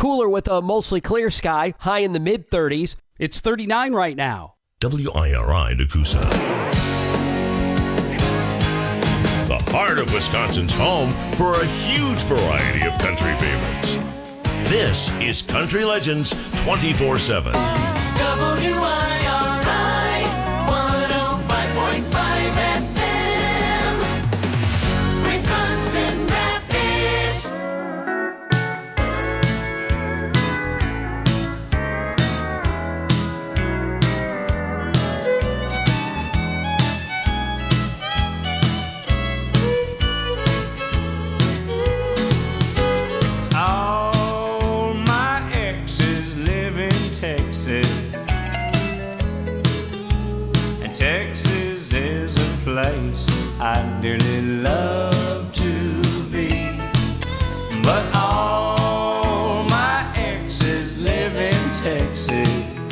Cooler with a mostly clear sky, high in the mid-30s. It's 39 right now. WIRI Nakusa. The heart of Wisconsin's home for a huge variety of country favorites. This is Country Legends 24/7. WIRI 105.5 FM, Wisconsin Rapids. All my exes live in Texas, and Texas is a place I'd dearly love to be. But all my exes live in Texas,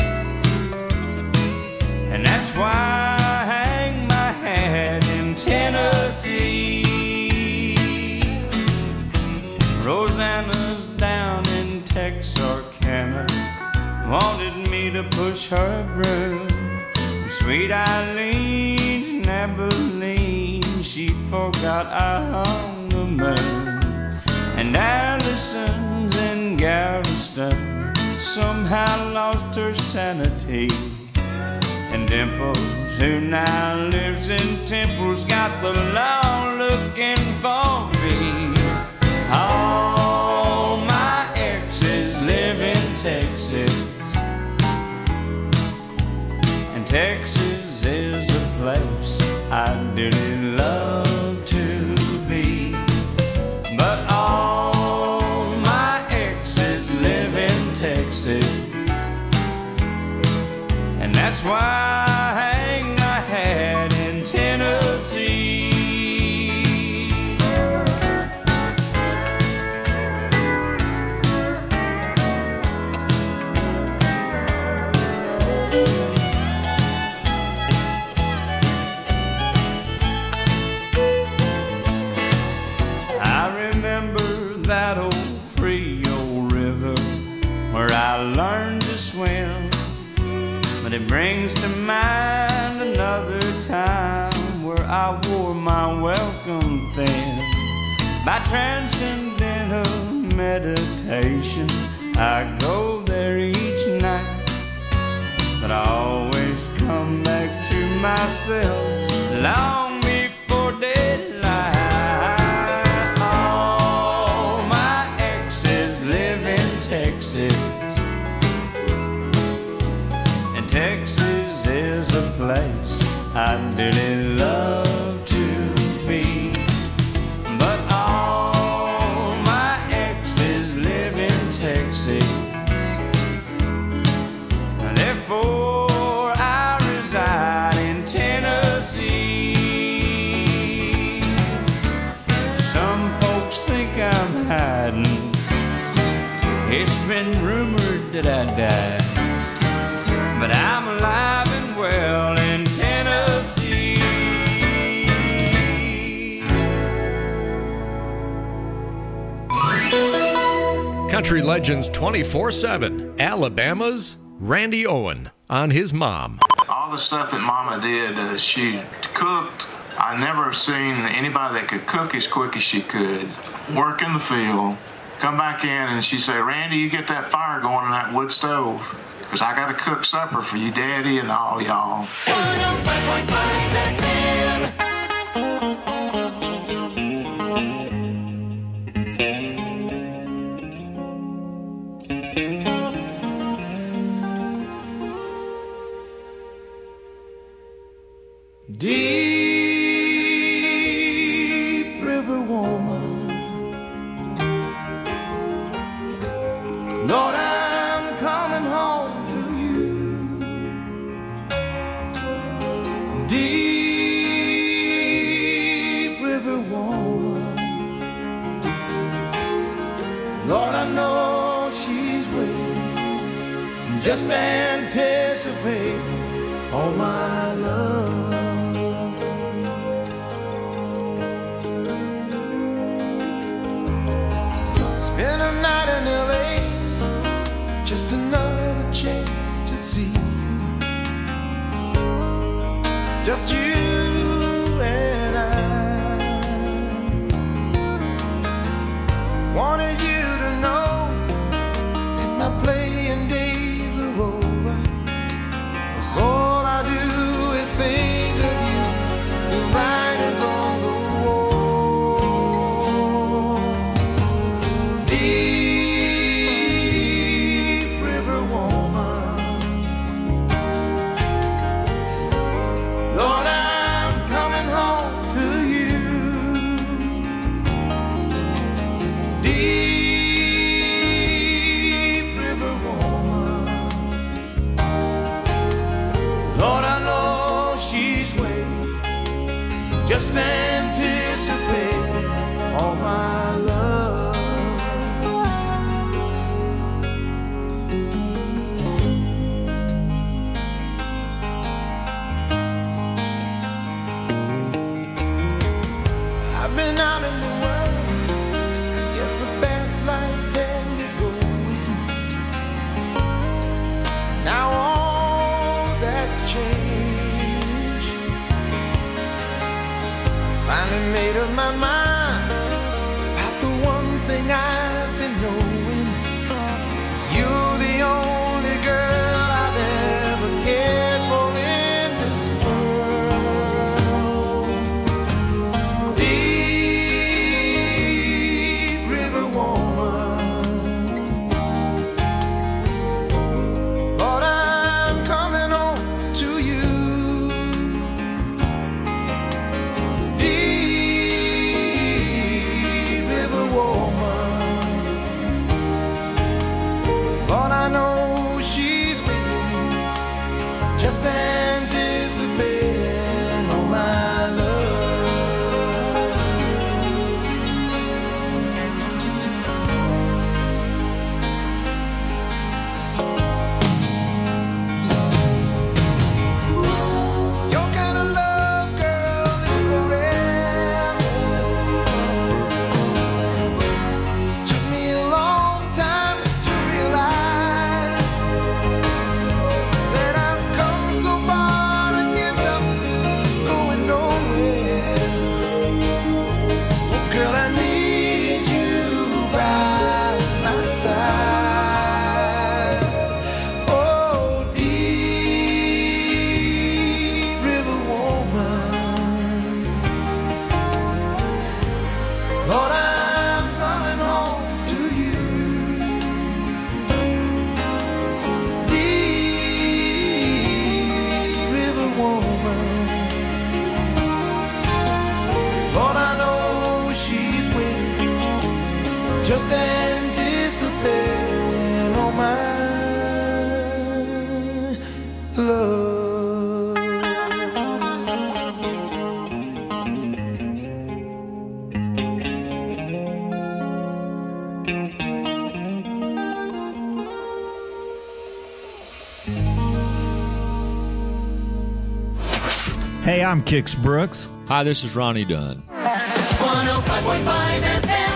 and that's why I hang my hat in Tennessee. Rosanna's down in Texarkana, wanted me to push her broom. Sweet Eileen's in Abilene, she forgot I hung the moon. And Allison's in Galveston, somehow lost her sanity. And Dimples, who now lives in Temple's, got the law looking for me. All my exes live in Texas, and Texas is a place I'd dearly love to be. But all my exes live in Texas, and that's why I hang my hat in Tennessee. That old Frio River where I learned to swim, but it brings to mind another time where I wore my welcome thin. By transcendental meditation, I go there each night, but I always come back to myself long before daylight. Texas, and Texas is a place I'd dearly love to be. But all my exes live in Texas, and therefore I reside in Tennessee. Some folks think I'm hiding, it's been rumored that I died, but I'm alive and well in Tennessee. Country Legends 24/7. Alabama's Randy Owen on his mom. All the stuff that Mama did, she cooked. I never seen anybody that could cook as quick as she could. Work in the field. Come back in and she'd say, Randy, you get that fire going in that wood stove, because I got to cook supper for you, Daddy, and all y'all. 105.5 FM. Deep River woman, Lord, I'm coming home to you. Deep River woman, Lord, I know she's waiting, just anticipating all my love. Spend a night in L.A., in my mind about the one thing I've been knowing. You're the only girl I've ever cared for in this world. Deep River woman, Lord, I'm coming home to you. Deep River woman, Lord, I know she's waiting, just anticipating on my love. Your kind of love, girl, is forever. Took me a long time to realize that I've come so far and end up going nowhere. Oh, girl, I need you by my side. Oh, Deep River woman, Lord, I'm coming home to you. Deep River woman, Lord, I know she's waiting, just anticipating on my love. Hey, I'm Kix Brooks. Hi, this is Ronnie Dunn. 105.5 FM.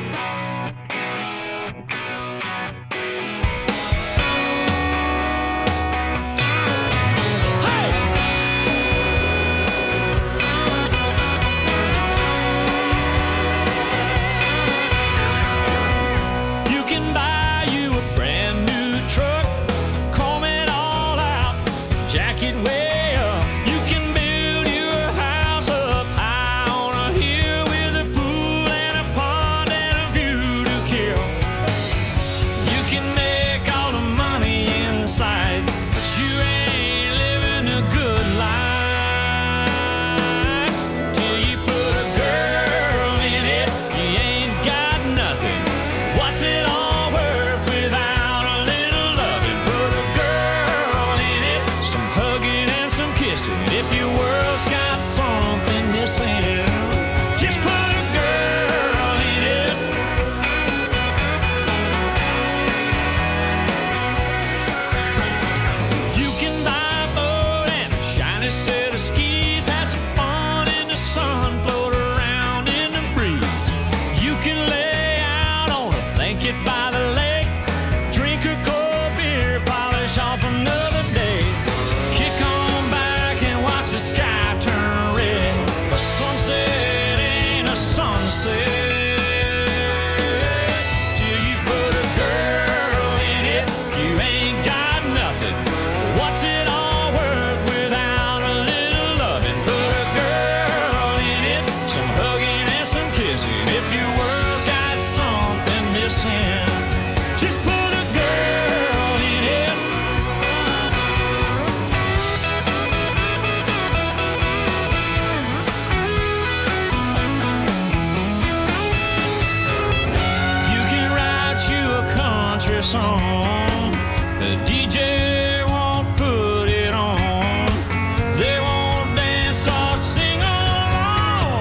You can buy you a brand new truck, comb it all out, jack it way up. You can build you a house up high on a hill with a pool and a pond and a view to kill. You can make all the money inside, but you ain't living a good life till you put a girl in it. You ain't got nothing. What's it all worth without a little loving? Put a girl in it, some hugging and some kissing. If your world's got something missing, just put a girl in it. You can buy a boat and a shiny set of skis, have some fun in the sun, float around in the breeze. You can lay out on a blanket by the lake, drink a cold beer, polish off another day, kick on back and watch the sky turn red. A sunset ain't a sunset till you put a girl in it. You ain't got nothing. What's it all worth without a little loving? Put a girl in it, some hugging and some kissing. If your world's got something missing, just put a girl in it. You can write you a country song, the DJ won't put it on. They won't dance or sing along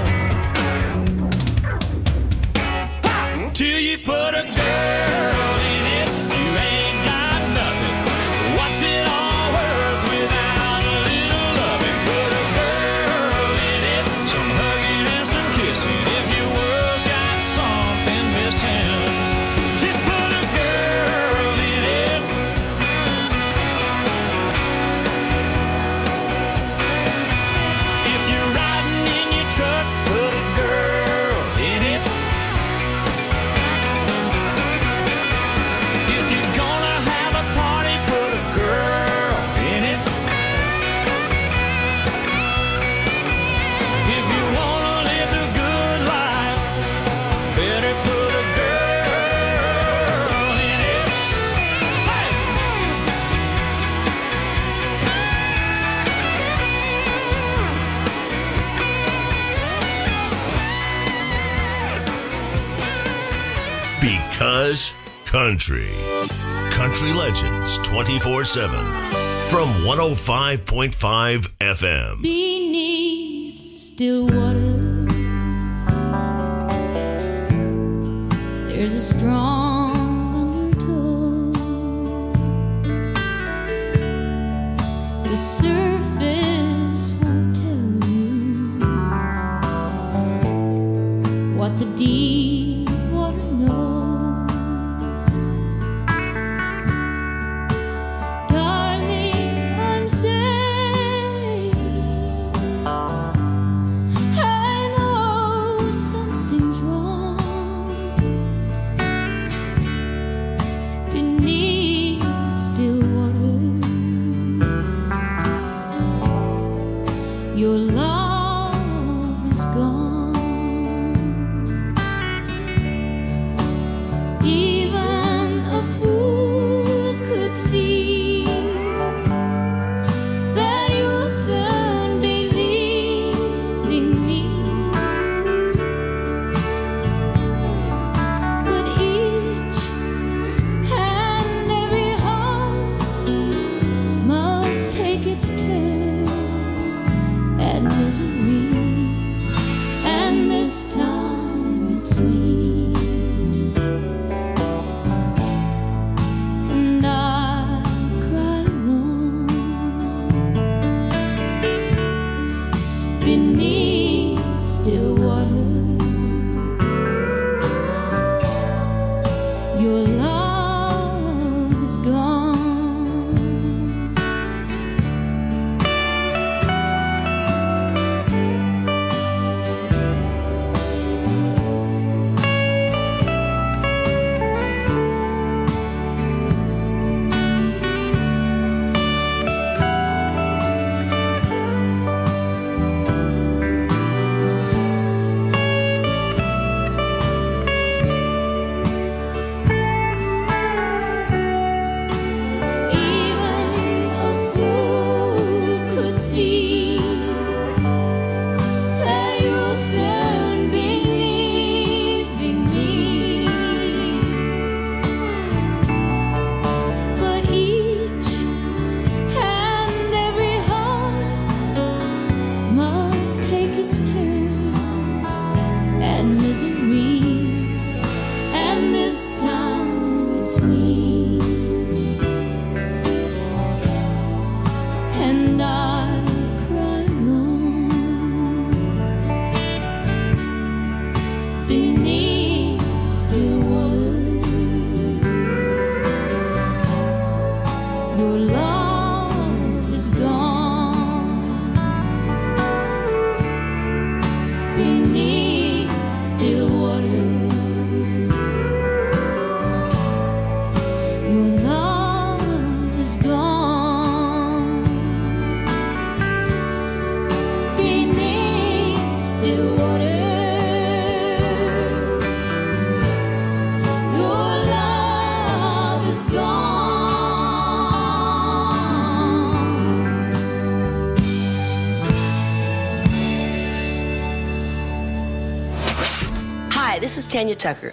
till you put a girl in it. You ain't got nothing. What's it all worth without a little loving? Put a girl in it, some hugging and some kissing. If your world's got something missing, just put a girl in it. Country Legends 24/7 from 105.5 FM. Beneath still waters, there's a strong undertow. The surface won't tell you what the deep water knows. Your love is gone. Even a fool could see that you'll soon be leaving me. But each and every heart must take its turn and misery, and this time it's me, and I cry alone beneath still waters. Your love is gone. Hi, this is Tanya Tucker.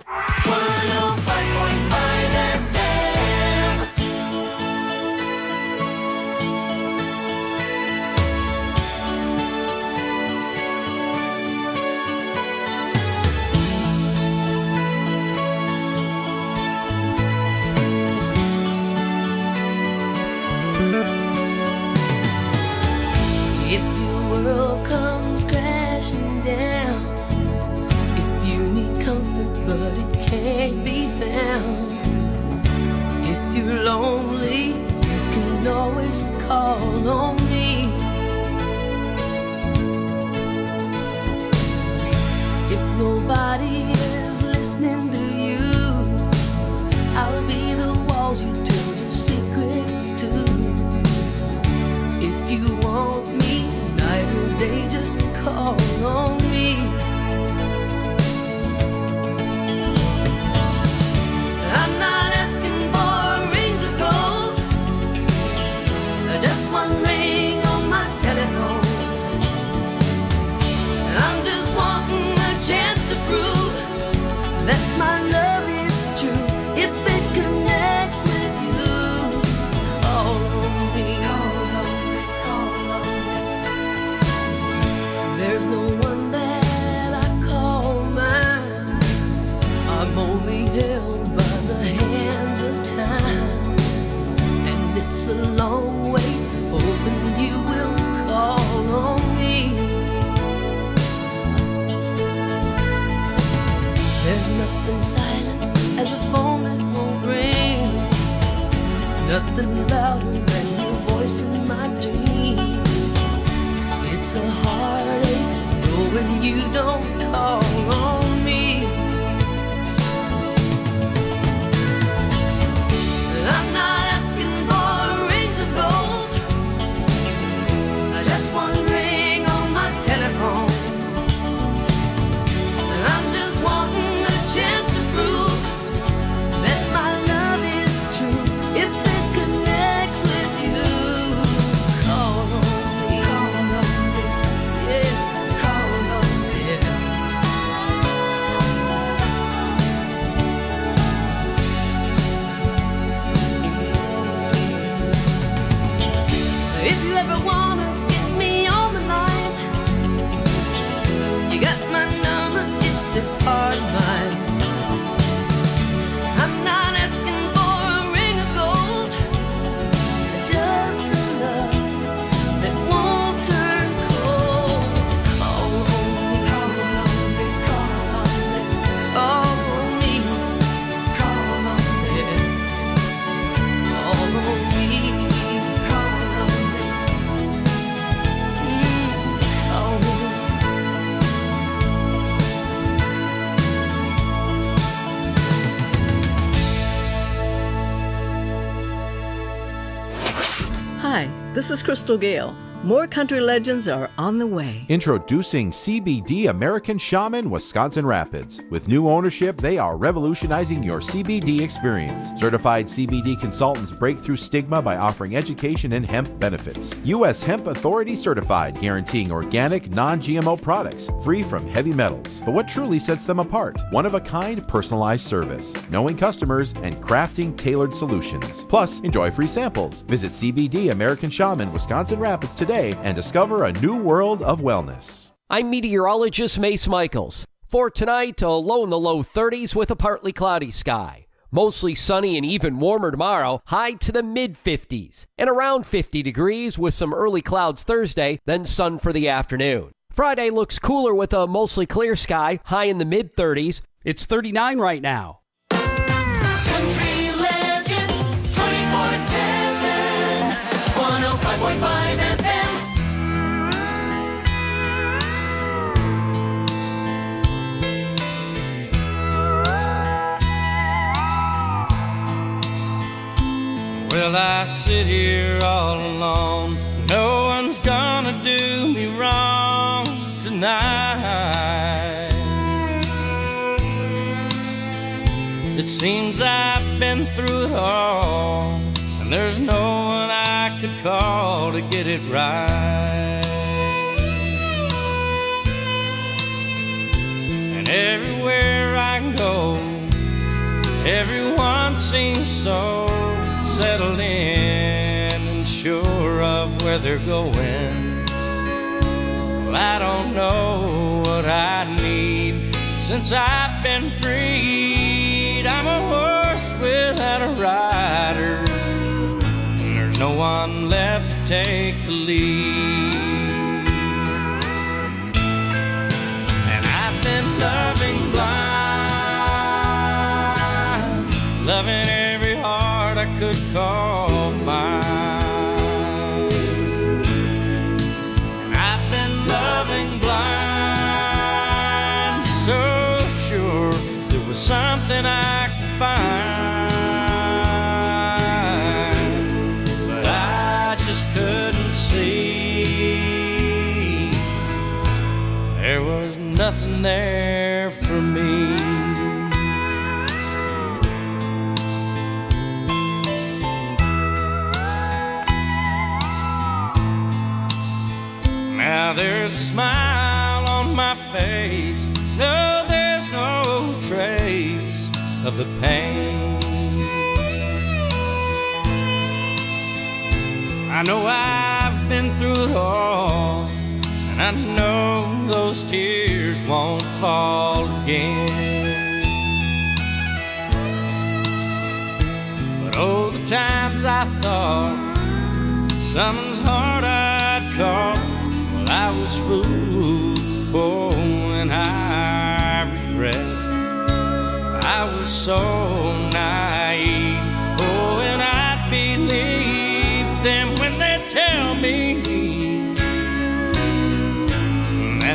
105.5 FM. If your world comes crashing down, but it can't be found. If you're lonely, you can always call on me. If nobody is listening to you, I'll be the walls you tell your secrets to. If you want me, night or day, just call on me. I'm not asking for rings of gold, just one ring on my telephone. I'm just wanting a chance to prove that my love is true. If it nothing louder than your voice in my dream. It's a heartache knowing you don't call on me. I'm not asking for rings of gold, just one ring on my telephone. I'm just wanting a chance to prove that my love is true. If it connects with you, call on me, yeah, call on me. If you ever wanna get me on the line, you got my number, it's this hard line. I'm not asking for a ring of gold, just a love that won't turn cold. Call on me, call on me, call on me, call on me, call on me, call on me, call on me, call on me. Hi, this is Crystal Gale. More country legends are on the way. Introducing CBD American Shaman Wisconsin Rapids. With new ownership, they are revolutionizing your CBD experience. Certified CBD consultants break through stigma by offering education and hemp benefits. U.S. Hemp Authority certified, guaranteeing organic, non-GMO products, free from heavy metals. But what truly sets them apart? One-of-a-kind personalized service, knowing customers, and crafting tailored solutions. Plus, enjoy free samples. Visit CBD American Shaman Wisconsin Rapids today and discover a new world of wellness. I'm meteorologist Mace Michaels. For tonight, a low in the low 30s with a partly cloudy sky. Mostly sunny and even warmer tomorrow, high to the mid-50s. And around 50 degrees with some early clouds Thursday, then sun for the afternoon. Friday looks cooler with a mostly clear sky, high in the mid-30s. It's 39 right now. Country Legends 24/7 105.5 FM. Well, I sit here all alone. No one's gonna do me wrong tonight. It seems I've been through it all, and there's no one I could call to get it right. And everywhere I go, everyone seems so settled in and sure of where they're going. Well, I don't know what I need since I've been freed. I'm a horse without a rider, and there's no one left to take the lead. And I've been loving blind, loving every heart I could call mine. And I've been loving blind, so sure there was something I could find, but I just couldn't see. There was nothing there for me. Now there's a smile on my face. No, there's no trace of the pain. I know I've been through it all, and I know those tears won't fall again. But oh, the times I thought someone's heart I'd caught, well, I was fooled, oh, and I regret I was so naive, oh, and I'd be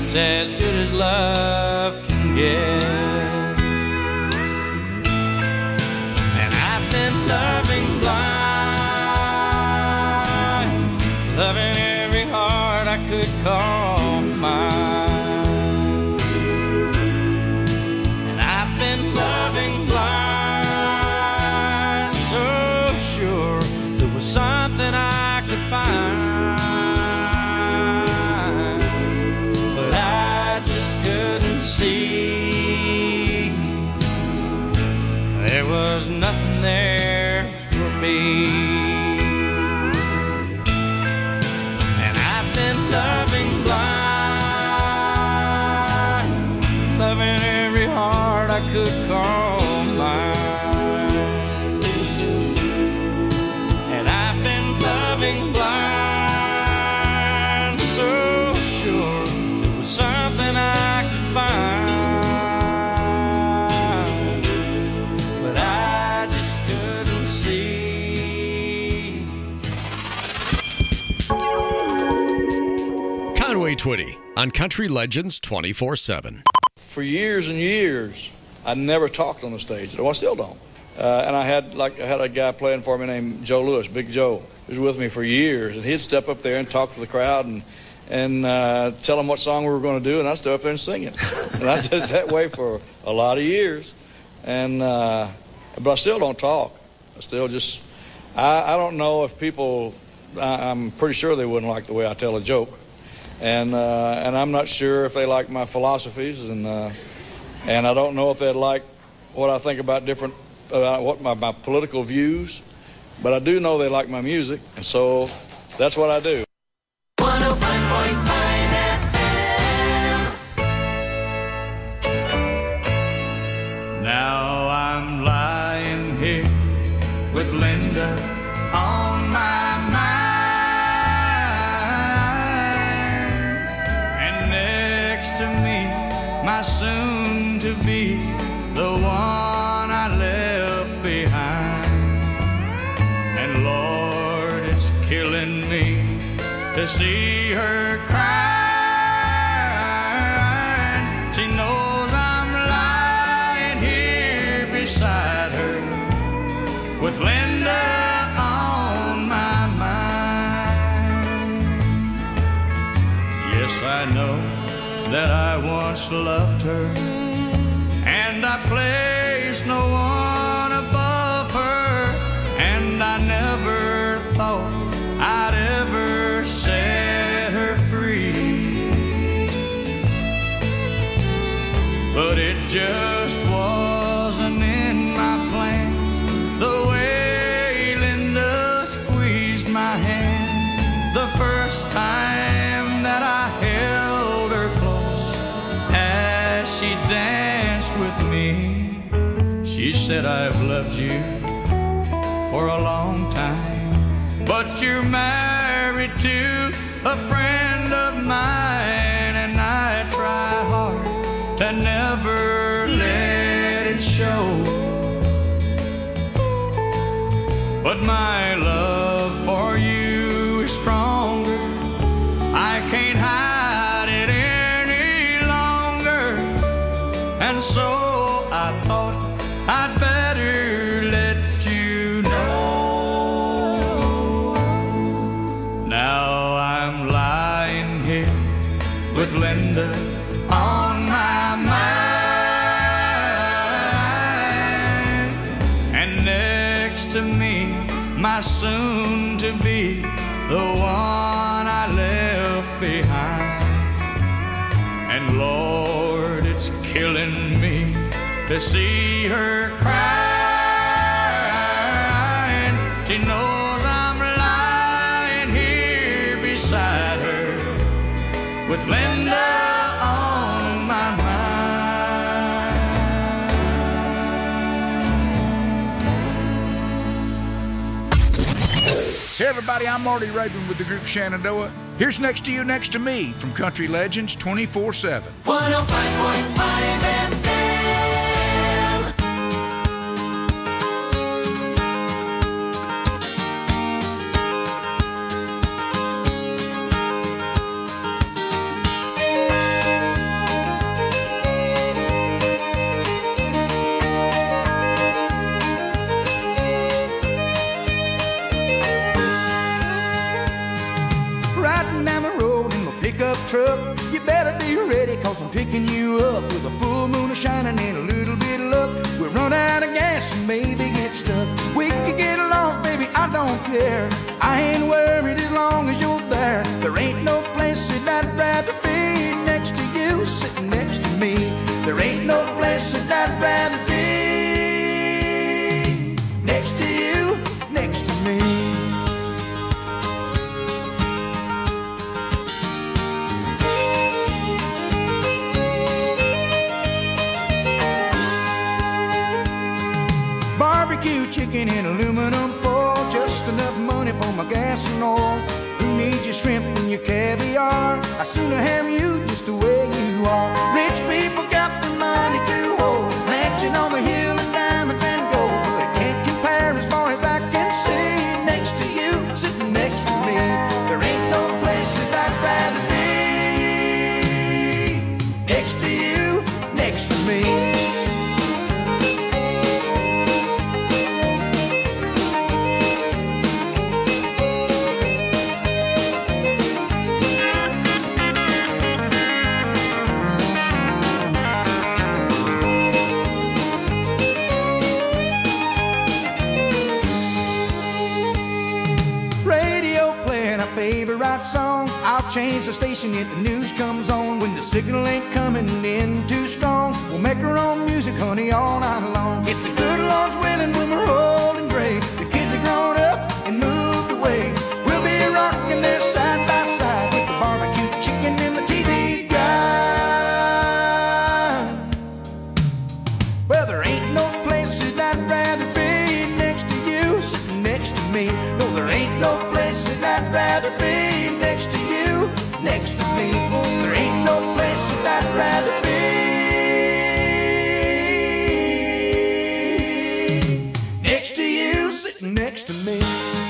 It's as good as love can get. And I've been loving blind, loving every heart I could call mine. And I've been loving blind, so sure there was something I could find. See, there was nothing there for me. And I've been loving blind, loving every heart I could call mine. And I've been loving blind, so sure there was something I could find. Conway Twitty on Country Legends 24/7. For years and years, I never talked on the stage. Well, I still don't. And I had a guy playing for me named Joe Lewis, Big Joe. He was with me for years, and he'd step up there and talk to the crowd and tell them what song we were going to do, and I'd step up there and sing it. And I did it that way for a lot of years. And but I still don't talk. I still just, I don't know if people, I'm pretty sure they wouldn't like the way I tell a joke. And I'm not sure if they like my philosophies, and I don't know if they'd like what I think about what my political views, but I do know they like my music, and so that's what I do. 105.5 FM. Now I'm lying here with Linda on my mind. To me, my soon to be, the one I left behind. And Lord, it's killing me to see her crying. She knows I'm lying here beside her with Linda on my mind. Yes, I know that I once loved her, and I placed no one above her, and I never thought I'd ever set her free. But it just wasn't in my plans, the way Linda squeezed my hand the first time that I held her close as she danced with me. She said, I've loved you for a long time, but you're married to a friend of mine, and I try hard to never let it show. But my love for you is stronger. I can't hide it any longer, and so I thought I'd better let you know. Now I'm lying here with Linda on my mind, and next to me, my soon-to-be, the one I left behind. And Lord, it's killing me to see her crying. She knows I'm lying here beside her with Linda on my Hey everybody, I'm Marty Raven with the group Shenandoah. Here's Next to You, Next to Me from Country Legends 24/7. 105.5 FM. truck. You better be ready, cause I'm picking you up with a full moon shining and a little bit of luck. We'll run out of gas and maybe get stuck. We could get lost, baby, I don't care. I ain't worried as long as you're there. There ain't no place that I'd rather be next to you, sitting next to me. There ain't no place that I'd rather be next to you, next to me. Barbecue chicken in aluminum foil, just enough money for my gas and oil. Who needs your shrimp and your caviar? I sooner have you just the way you are. Rich people got the money to hold, mansion on the hill and diamonds and gold, but they can't compare as far as I can see. Next to you, sitting next to me, there ain't no place that I'd rather be. Next to you, next to me. Favorite song, I'll change the station if the news comes on. When the signal ain't coming in too strong, we'll make our own music, honey, all night long. If the good Lord's willing, when we're old and gray, the kids are grown up and moved away, we'll be rocking there side by side with the barbecue chicken and the TV guide. Well, there ain't no place that I'd rather be next to you, sitting next to me. No, there ain't no place that I'd rather be next to you, next to me. There ain't no place that I'd rather be next to you, sitting next to me.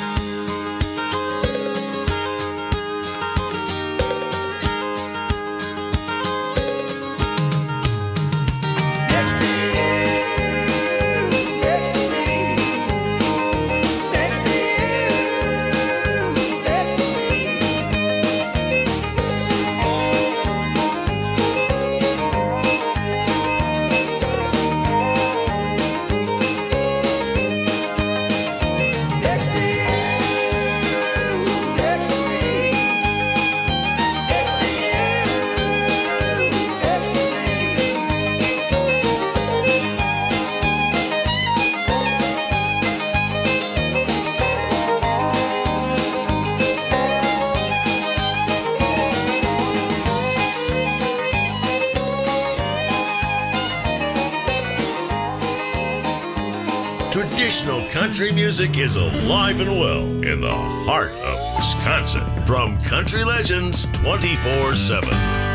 Traditional country music is alive and well in the heart of Wisconsin. From Country Legends 24/7,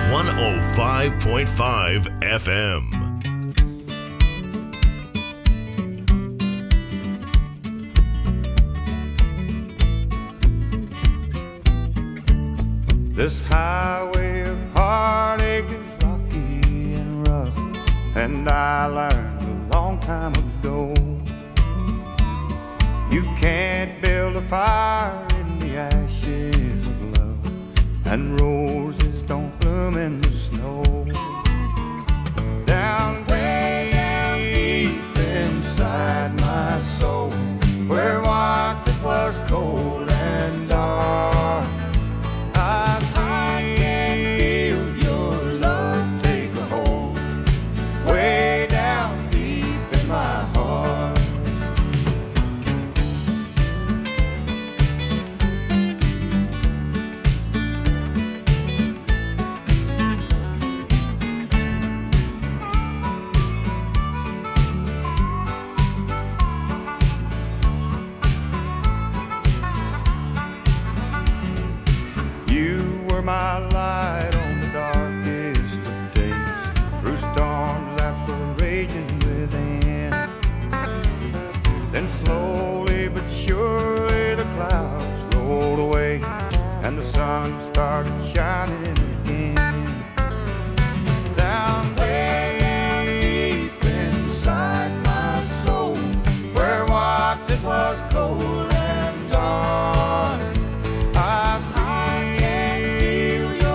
105.5 FM. This highway of heartache is rocky and rough, and I learned a long time ago, you can't build a fire in the ashes of love, and roses don't bloom in the snow. Down deep inside my soul, where once it was cold and dark, I feel your love take a hold, way down deep in my heart. My light on the darkest of days, through storms that were raging within. Then slowly but surely the clouds rolled away, and the sun started shining again. Down deep inside my soul, where once it was cold and dark, I feel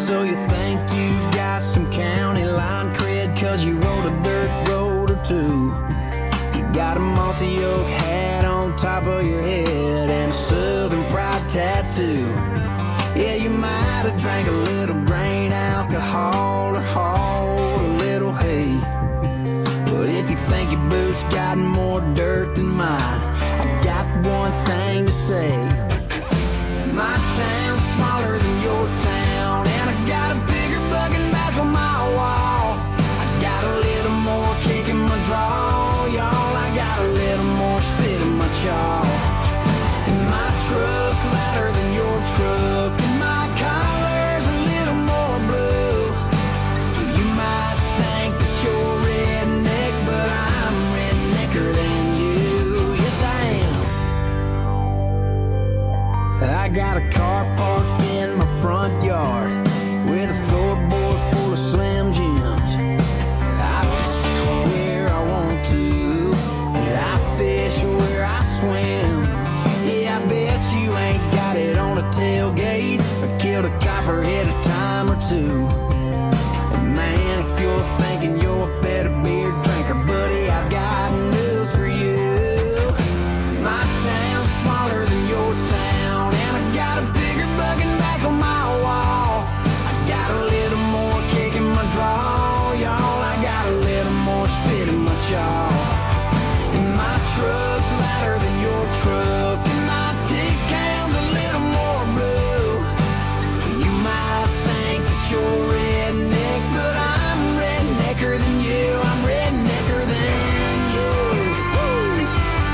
So you think you've got some county line cred 'cause you rode a dirt road or two. You got a mossy oak hat on top of your head and a Southern Pride tattoo. Yeah, you might have drank a little grain alcohol or hauled a little hay. But if you think your boots got more dirt than mine, I got one thing to say. My town's smaller than your town, and I got a bigger bugging bass on my wall. I got a little more kick in my draw, y'all. I got a little more spit in my jaw. And my truck's louder than your truck, and my collar's a little more blue. You might think that you're redneck, but I'm rednecker than you. Yes, I am. I got a car parked in my front yard with a floorboard full of Slim Jims. I fish where I want to, and I fish where I swim. Yeah, I bet you ain't got it on a tailgate or killed a copperhead a time or two. And man, if you're thinking you're a better beer drinker, buddy, I've got news for you. My town's smaller than your town, and I got a bigger bugging bass on my wall. I got a little more kick in my draw, y'all. I got a little more spit in my jaw. And my truck's louder than your truck, and my tick count's a little more blue. You might think that you're redneck, but I'm rednecker than you. I'm rednecker than you. Woo!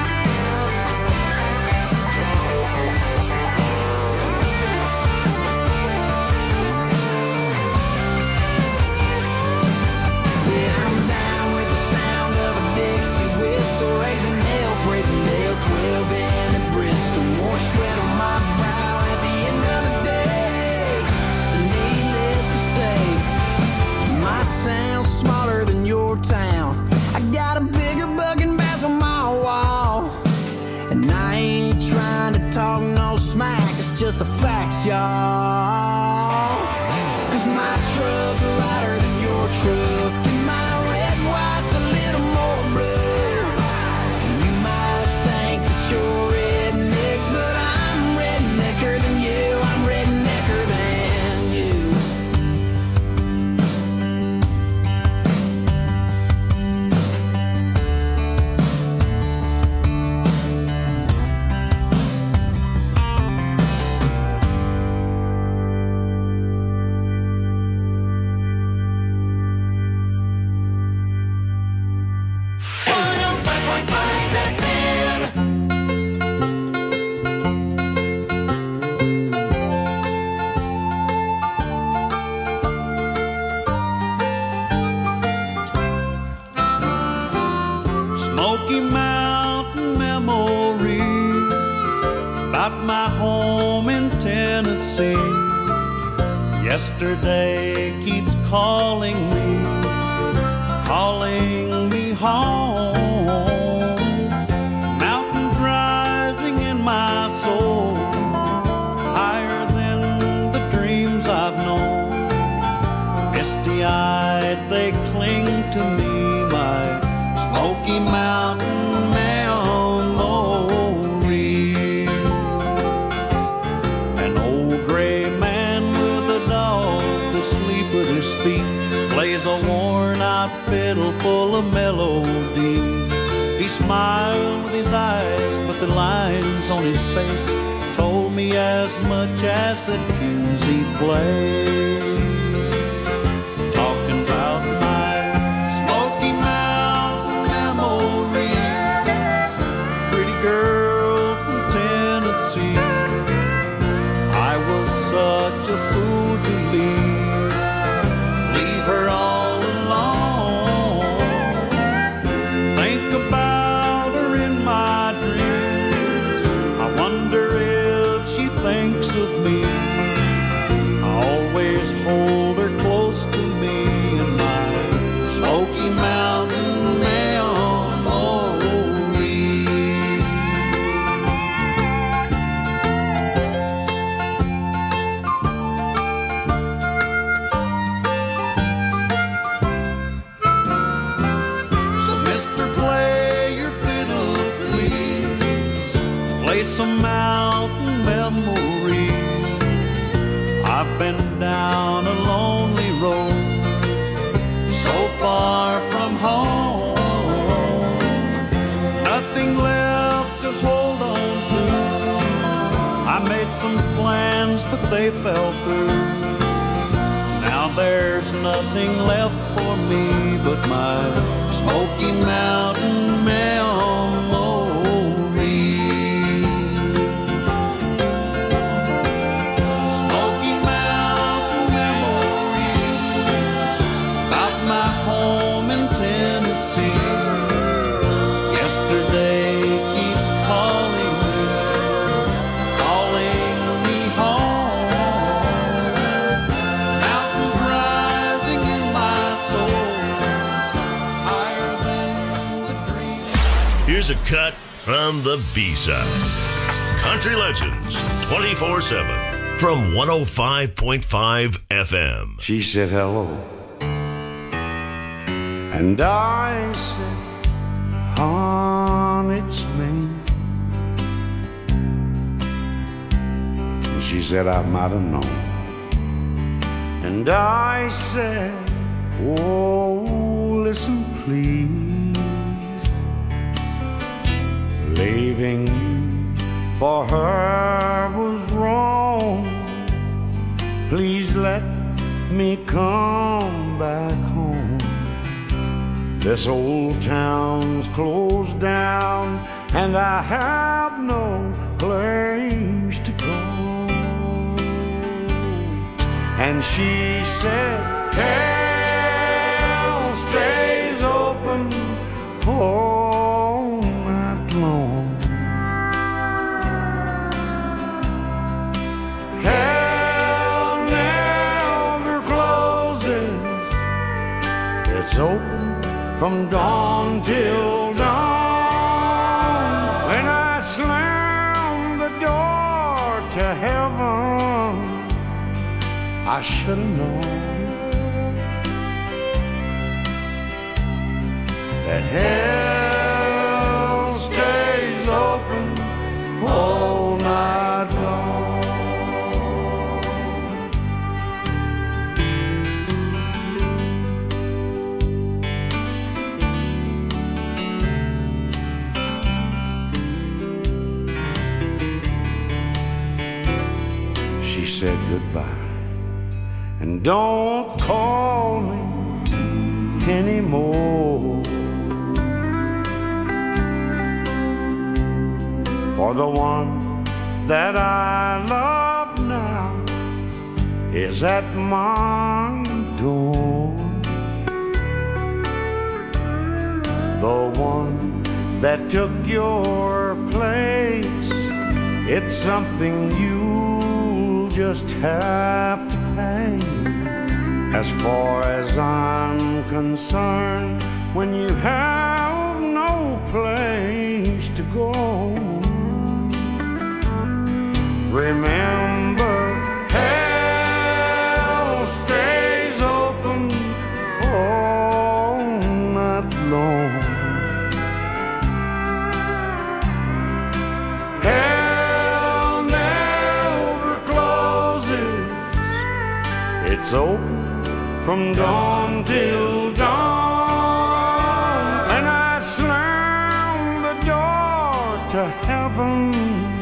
Yeah, I'm down with the sound of a Dixie whistle, raising hell, praising hell, 12 in at Bristol. More sweat on my brow at the end of the day. So needless to say, my town's smaller than your town. I got a bigger bugging bass on my wall. And I ain't trying to talk no smack, it's just the facts, y'all. 'Cause my truck's louder than your truck, and my red and white's a little more blue. You might think that you're redneck, but I'm rednecker than you. I'm rednecker than you. Smoky Mountain memories about my home in Tennessee. Yesterday keeps calling me home. Mountains rising in my soul, higher than the dreams I've known. Misty-eyed they cling to me, my Smoky Mountain memories. An old gray man with a dog asleep at his feet plays a worn-out fiddle full of melodies. He smiled with his eyes, but the lines on his face told me as much as the tunes he played. Talking about my Smoky Mountain memories, pretty girl from Tennessee. I was such a fool to leave her all alone. Think about her in my dreams. I wonder if she thinks of me. I always some mountain memories. I've been down a lonely road, so far from home, nothing left to hold on to. I made some plans, but they fell through. Now there's nothing left for me but my Smoky Mountain memory. Smoky Mountain memories about my home in Tennessee. Yesterday keeps calling me home. Mountains rising in my soul, higher than the dream. Here's a cut from the B-side. Country Legends 24/7 from 105.5 FM. She said hello, and I said, hon, it's me. And she said, I might have known. And I said, oh, listen please, leaving you for her was wrong. Please let me come back home. This old town's closed down, and I have no place to go. And she said, hell stays open all night long. Hell never closes. It's open from dawn till dawn. When I slam the door to heaven, I should have known that hell stays open all night long. She said goodbye, and don't call me anymore, for the one that I love now is at my door. The one that took your place, it's something you'll just have to pay. As far as I'm concerned, when you have no place to go, remember, hell stays open all night long. Hell never closes. It's open from dawn till dawn. And I slam the door to heaven.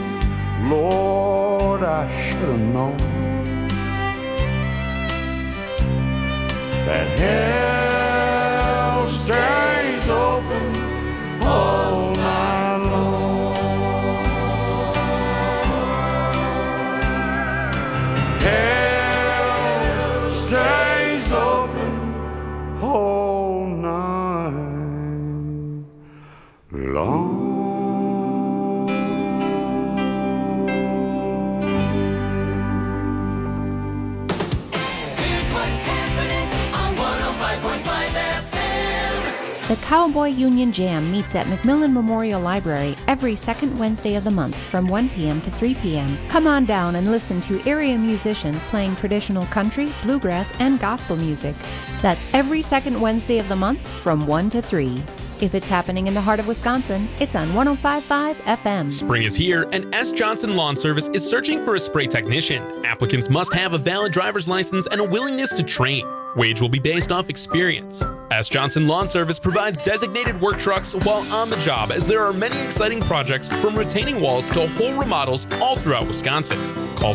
Lord, I should have known that hell stays open all night long. Hell stays open all night long. The Cowboy Union Jam meets at McMillan Memorial Library every second Wednesday of the month from 1 p.m. to 3 p.m. Come on down and listen to area musicians playing traditional country, bluegrass, and gospel music. That's every second Wednesday of the month from 1 to 3. If it's happening in the heart of Wisconsin, it's on 105.5 FM. Spring is here, and S. Johnson Lawn Service is searching for a spray technician. Applicants must have a valid driver's license and a willingness to train. Wage will be based off experience. S. Johnson Lawn Service provides designated work trucks while on the job, as there are many exciting projects from retaining walls to whole remodels all throughout Wisconsin. Call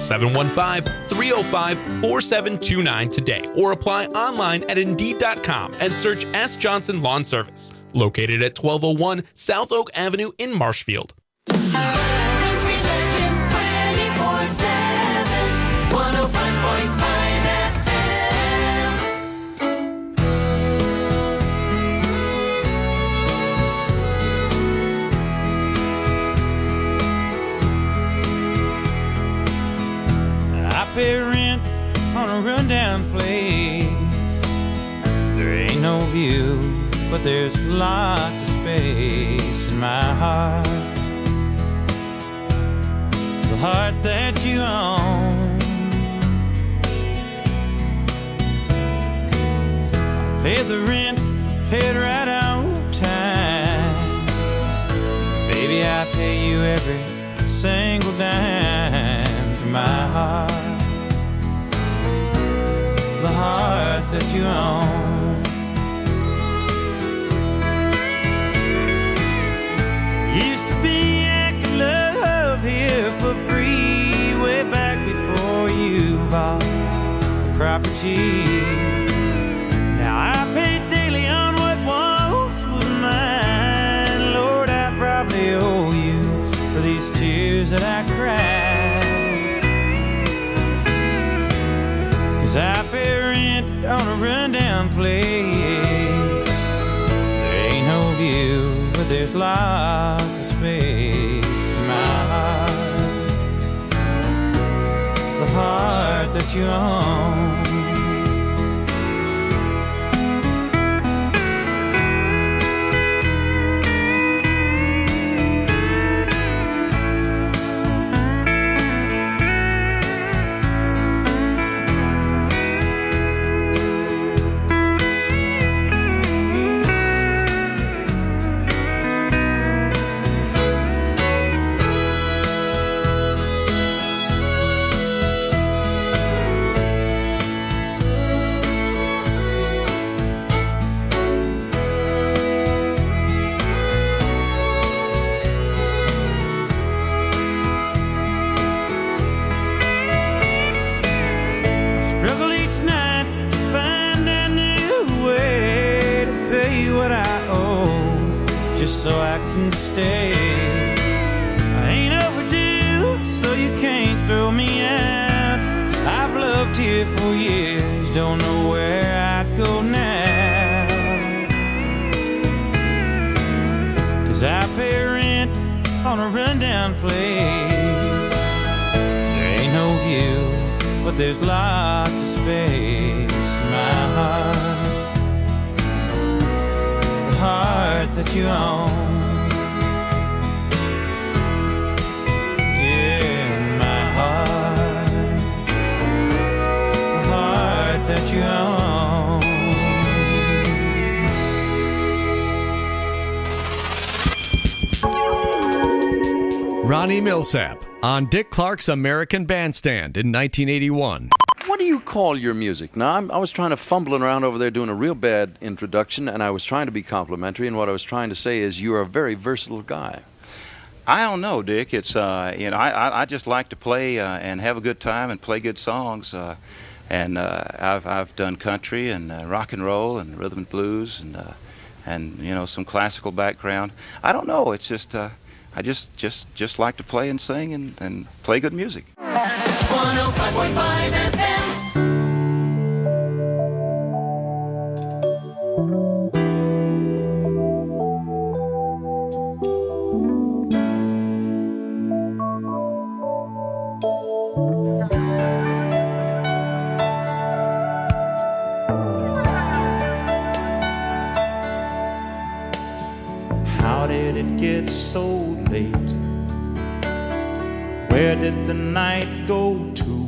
715-305-4729 today or apply online at Indeed.com and search S. Johnson Lawn Service, located at 1201 South Oak Avenue in Marshfield. Country Legends 24/7, 105.5 FM. I pay rent on a rundown place. There ain't no view, but there's lots of space in my heart. The heart that you own. I paid the rent, paid right on time. Baby, I pay you every single dime for my heart. The heart that you own. Used to be I could love here for free way back before you bought the property. Now I pay daily on what once was mine. Lord, I probably owe you for these tears that I cried. 'Cause I pay rent on a rundown place. There ain't no view, but there's lots of space in my heart. The heart that you own. So I can stay. I ain't overdue, so you can't throw me out. I've loved here for years, don't know where I'd go now. 'Cause I pay rent on a rundown place. There ain't no view, but there's lots of space in my heart. Heart that you own. Yeah, my heart. The heart that you own. Ronnie Millsap on Dick Clark's American Bandstand in 1981. What do you call your music? Now, I was trying to fumbling around over there doing a real bad introduction, and I was trying to be complimentary, and what I was trying to say is you're a very versatile guy. I don't know, Dick. It's I just like to play and have a good time and play good songs. I've done country and rock and roll and rhythm and blues and you know, some classical background. I don't know. It's just I just like to play and sing and play good music. 105.5 FM. How did it get so late? Where did the night go to?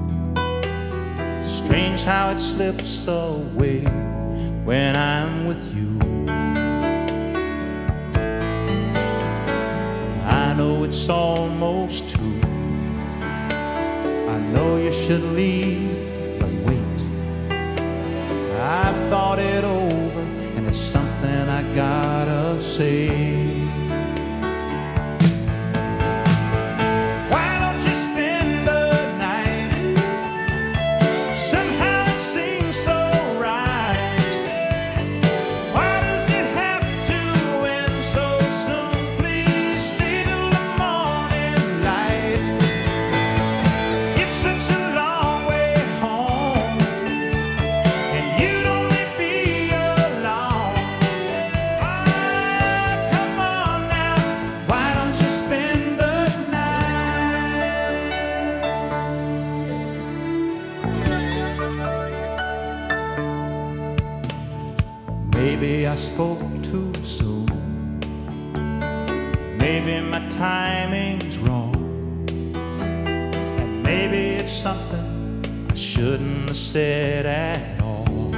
Strange how it slips away when I'm with you. it's almost 2. I know you should leave, but wait. I've thought it over, and it's something I gotta say. Maybe I spoke too soon. Maybe my timing's wrong. And maybe it's something I shouldn't have said at all.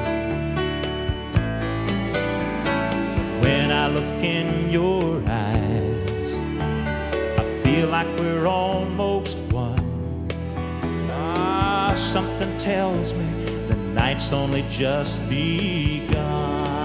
When I look in your eyes, I feel like we're almost one. Something tells me the night's only just begun.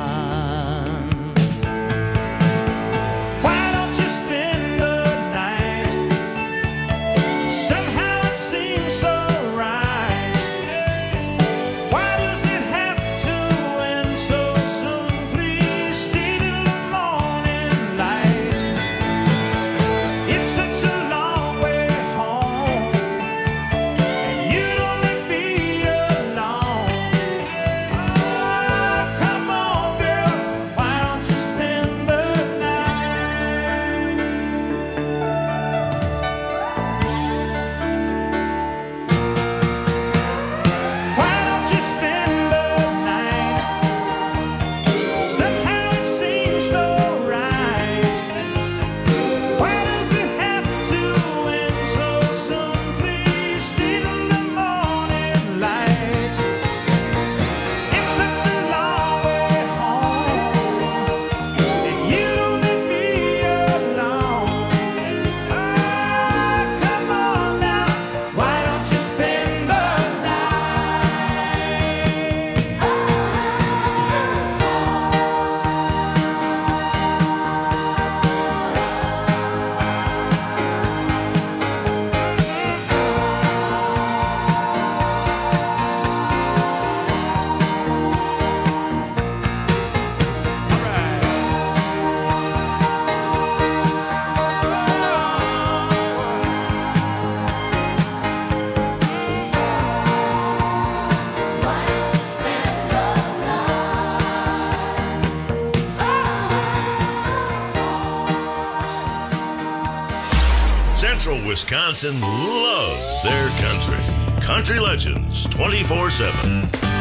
Central Wisconsin loves their country. Country Legends 24/7.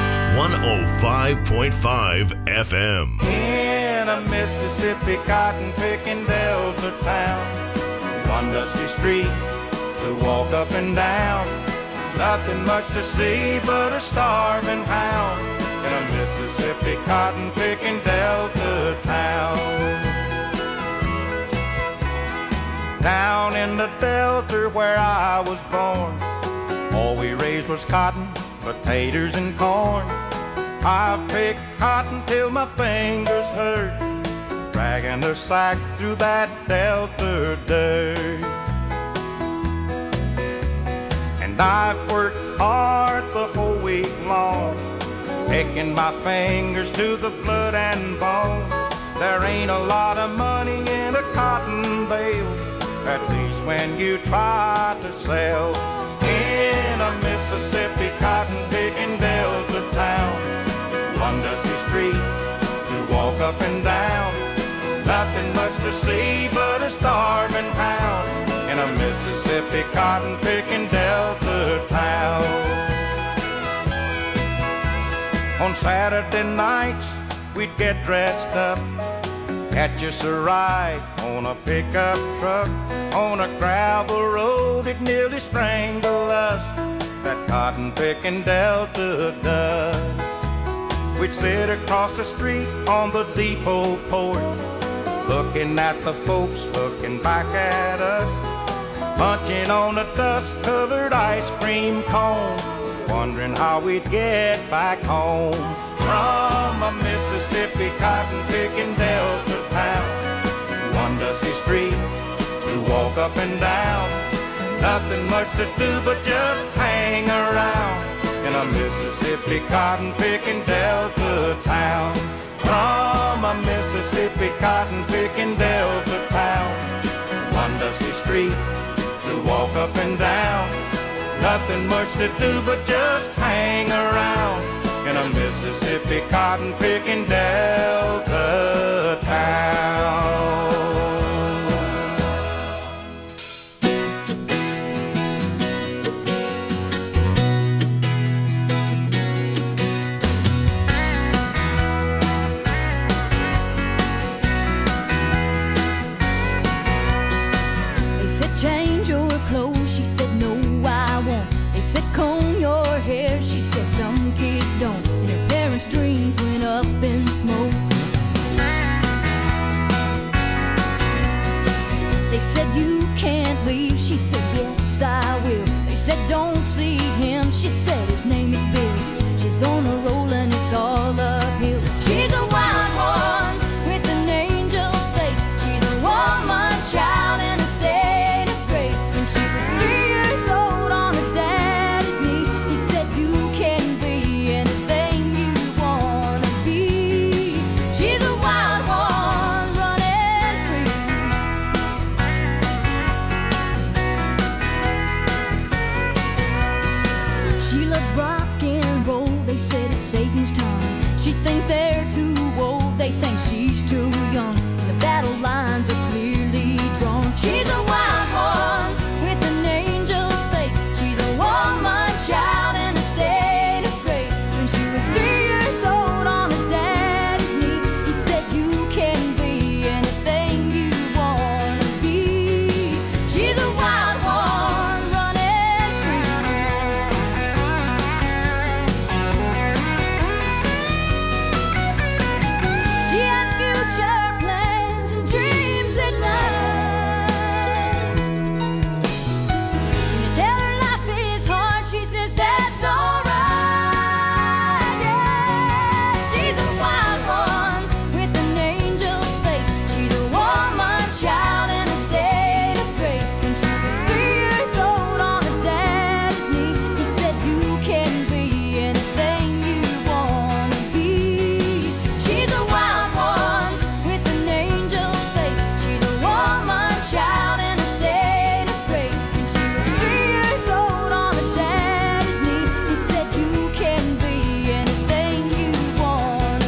105.5 FM. In a Mississippi cotton-picking Delta town, one dusty street to walk up and down. Nothing much to see but a starving hound in a Mississippi cotton-picking Delta town. Down in the Delta where I was born, all we raised was cotton, potatoes, and corn. I've picked cotton till my fingers hurt, dragging the sack through that Delta dirt. And I've worked hard the whole week long, picking my fingers to the blood and bone. There ain't a lot of money in a cotton bale, at least when you try to sell. In a Mississippi cotton-picking Delta town, one dusty street to walk up and down. Nothing much to see but a starving hound in a Mississippi cotton-picking Delta town. On Saturday nights, we'd get dressed up, catch us a ride on a pickup truck. On a gravel road, it nearly strangled us, that cotton-picking Delta does. We'd sit across the street on the depot porch, looking at the folks looking back at us, munching on a dust-covered ice cream cone, wondering how we'd get back home from a Mississippi cotton-picking Delta town. One dusty street to walk up and down, nothing much to do but just hang around in a Mississippi cotton-picking Delta town. From a Mississippi cotton-picking Delta town. One dusty street to walk up and down, nothing much to do but just hang around in a Mississippi cotton-picking Delta town. They said change your clothes, she said no I won't. They said comb your hair, she said some kids don't. And her parents' dreams went up in smoke. They said you can't leave, she said yes I will. They said don't see him, she said his name is Bill. She's on a roll and it's all uphill. She's a wild one with an angel's face. She's a woman child in a state of grace. When she was 3 years old on her daddy's knee, he said you can be anything you wanna be. She's a wild one running free. She loves rock and roll, they said it's Satan's time. She thinks they're too old, they think she's too young. The battle lines are clearly drawn. She's a wild one with an angel's face. She's a woman child in a state of grace. When she was 3 years old on her daddy's knee, he said you can be anything you wanna be. She's a wild one running free. She has future plans and dreams at night. When you tell her life is hard, she says that's alright. Yeah, she's a wild one with an angel's face. She's a woman child in a state of grace. When she was 3 years old on her daddy's knee, he said you can be anything you wanna be. She's a wild one with an angel's face. She's a woman child in a state of grace. When she was 3 years old on her daddy's knee, he said you can be anything you wanna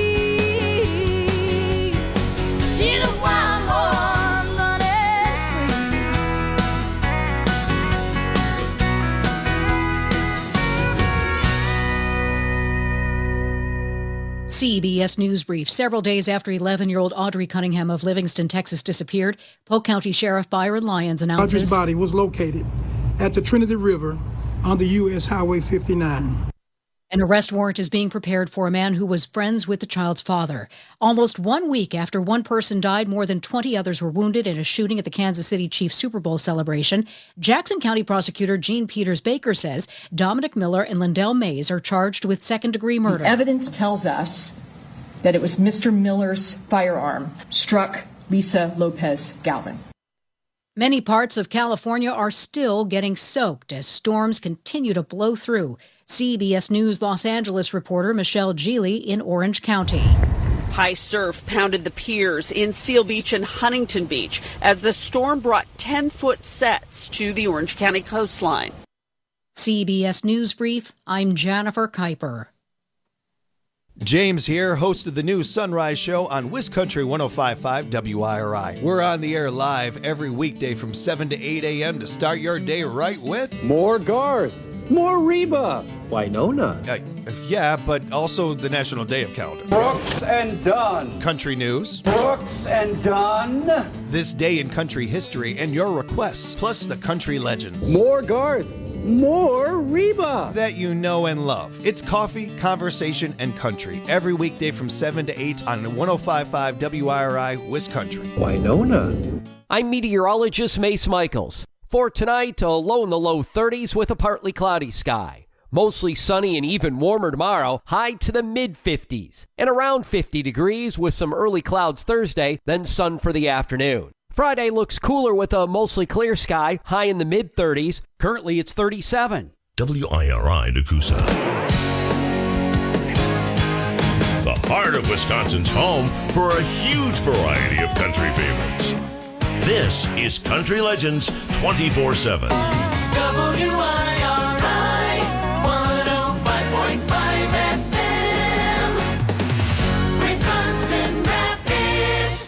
be. She's a wild one running free. CBS News Brief. Several days after 11-year-old Audrey Cunningham of Livingston, Texas, disappeared, Polk County Sheriff Byron Lyons Audrey's announces body was located at the Trinity River on the U.S. Highway 59. an arrest warrant is being prepared for a man who was friends with the child's father. Almost 1 week after one person died, more than 20 others were wounded in a shooting at the Kansas City Chiefs Super Bowl celebration. Jackson County prosecutor Gene Peters Baker says Dominic Miller and Lindell Mays are charged with second-degree murder. The evidence tells us that it was Mr. Miller's firearm struck Lisa Lopez Galvin. Many parts of California are still getting soaked as storms continue to blow through. CBS News Los Angeles reporter Michelle Geely in Orange County. High surf pounded the piers in Seal Beach and Huntington Beach as the storm brought 10-foot sets to the Orange County coastline. CBS News Brief, I'm Jennifer Kuiper. James here, host of the new Sunrise Show on WisCountry 105.5 WIRI. We're on the air live every weekday from 7 to 8 a.m. to start your day right with more Garth, more Reba, Winona. Yeah, but also the National Day of Calendar. Brooks and Dunn. Country news. Brooks and Dunn. This day in country history and your requests, plus the country legends. More Garth, More Reba that you know and love. It's coffee, conversation, and country every weekday from 7 to 8 on 105.5 WIRI Wisconsin. Winona. I'm meteorologist Mace Michaels. For tonight, a low in the low 30s with a partly cloudy sky. Mostly sunny and even warmer tomorrow, high to the mid-50s. And around 50 degrees with some early clouds Thursday, then sun for the afternoon. Friday looks cooler with a mostly clear sky, high in the mid-30s. Currently, it's 37. WIRI Nakusa. The heart of Wisconsin's home for a huge variety of country favorites. This is Country Legends 24/7. WIRI 105.5 FM, Wisconsin Rapids.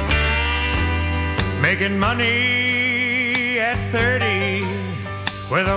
Making money at 30 with a